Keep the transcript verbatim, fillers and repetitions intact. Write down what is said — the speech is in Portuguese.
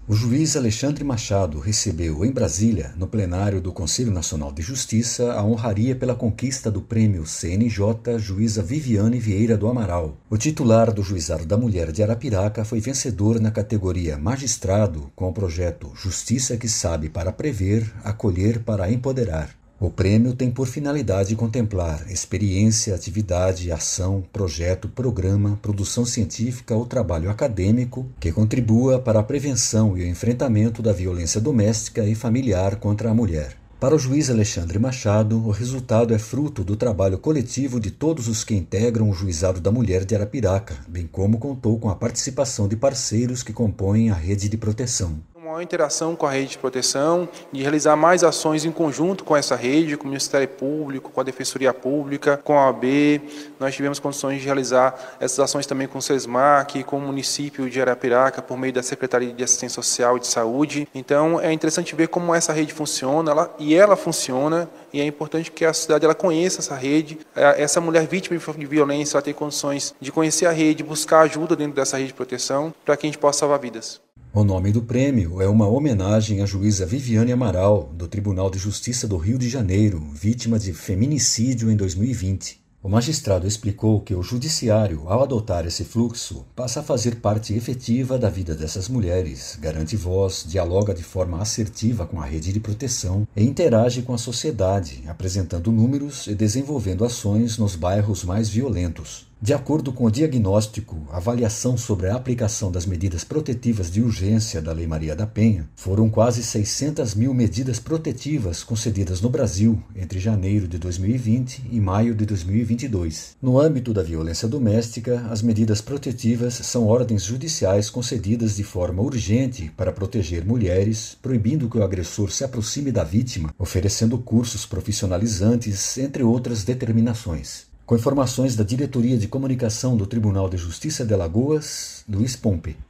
O juiz Alexandre Machado recebeu em Brasília, no plenário do Conselho Nacional de Justiça, a honraria pela conquista do prêmio C N J Juíza Viviane Vieira do Amaral. O titular do Juizado da Mulher de Arapiraca foi vencedor na categoria Magistrado com o projeto Justiça que Sabe para Prever, Acolher para Empoderar. O prêmio tem por finalidade contemplar experiência, atividade, ação, projeto, programa, produção científica ou trabalho acadêmico que contribua para a prevenção e o enfrentamento da violência doméstica e familiar contra a mulher. Para o juiz Alexandre Machado, o resultado é fruto do trabalho coletivo de todos os que integram o Juizado da Mulher de Arapiraca, bem como contou com a participação de parceiros que compõem a rede de proteção. Uma interação com a rede de proteção, de realizar mais ações em conjunto com essa rede, com o Ministério Público, com a Defensoria Pública, com a O A B. Nós tivemos condições de realizar essas ações também com o SESMAC, com o município de Arapiraca, por meio da Secretaria de Assistência Social e de Saúde. Então, é interessante ver como essa rede funciona, ela, e ela funciona, e é importante que a sociedade ela conheça essa rede. Essa mulher vítima de violência ela tem condições de conhecer a rede, buscar ajuda dentro dessa rede de proteção, para que a gente possa salvar vidas. O nome do prêmio é uma homenagem à juíza Viviane Amaral, do Tribunal de Justiça do Rio de Janeiro, vítima de feminicídio em dois mil e vinte. O magistrado explicou que o judiciário, ao adotar esse fluxo, passa a fazer parte efetiva da vida dessas mulheres, garante voz, dialoga de forma assertiva com a rede de proteção e interage com a sociedade, apresentando números e desenvolvendo ações nos bairros mais violentos. De acordo com o diagnóstico, avaliação sobre a aplicação das medidas protetivas de urgência da Lei Maria da Penha, foram quase seiscentas mil medidas protetivas concedidas no Brasil entre janeiro de dois mil e vinte e maio de dois mil e vinte e dois. No âmbito da violência doméstica, as medidas protetivas são ordens judiciais concedidas de forma urgente para proteger mulheres, proibindo que o agressor se aproxime da vítima, oferecendo cursos profissionalizantes, entre outras determinações. Com informações da Diretoria de Comunicação do Tribunal de Justiça de Alagoas, Luiz Pompe.